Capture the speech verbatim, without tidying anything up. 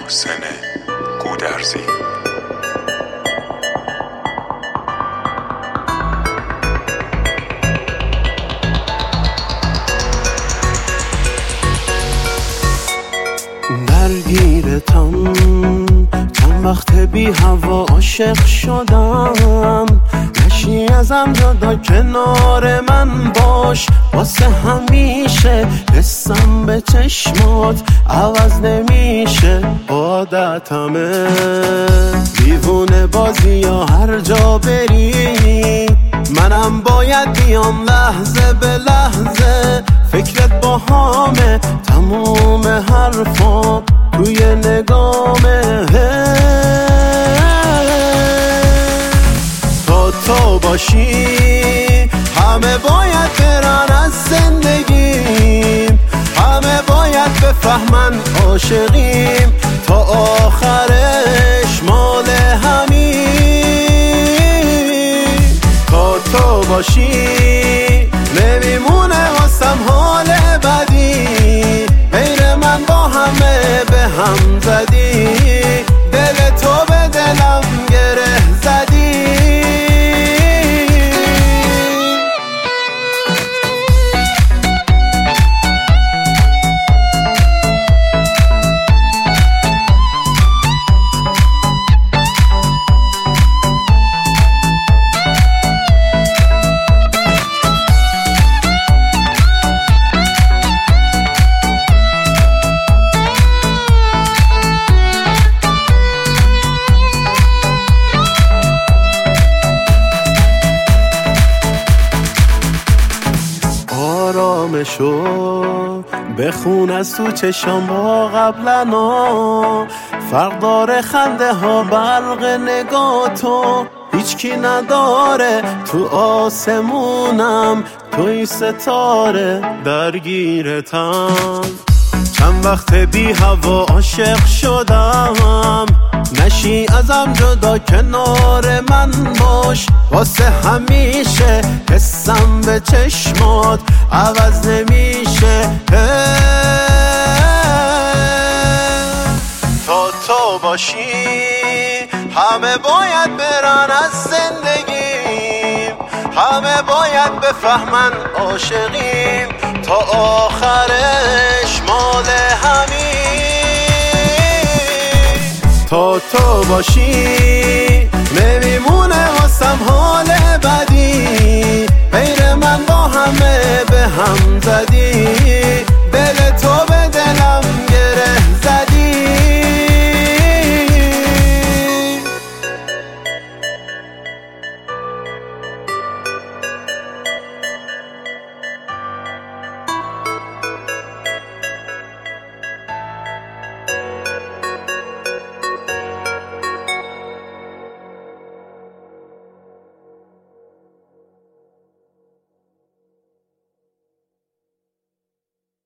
محسن گودرزی. درگیرتم چند وقت بی هوا عاشق شدم، نشی ازم جدا کنار من باش، واسه همیشه حسم به چشمات عوض نمیشه. عادتمه دیوونه بازی یا هر جا بری، منم باید بیام لحظه به لحظه، فکرت با همه تموم حرفام توی نگامه. تا تو باشی همه باید برن از زندگیم، همه باید بفهمن عاشقیم، تا آخرش مال همیم. تا تو باشی نمیمونه واسم حال بدی، غیر من با همه به هم زدی، دل تو به دلم گره زدی. آرامشو بخون از تو چشام با قبلنا، فرق داره خنده ها برق نگاه تو، هیچ کی نداره تو آسمونم توی ستاره. درگیرتم چند وقت بی هوا عاشق شدم، نشی ازم جدا کنار من باش، واسه همیشه حسم به چشمات عوض نمیشه. تا تو باشی همه باید برن از زندگیم، همه باید بفهمن عاشقیم، تا آخرش مال همیم. تا تو باشی نمیمونه واسم حال بدی، غیر من با همه به هم زدی،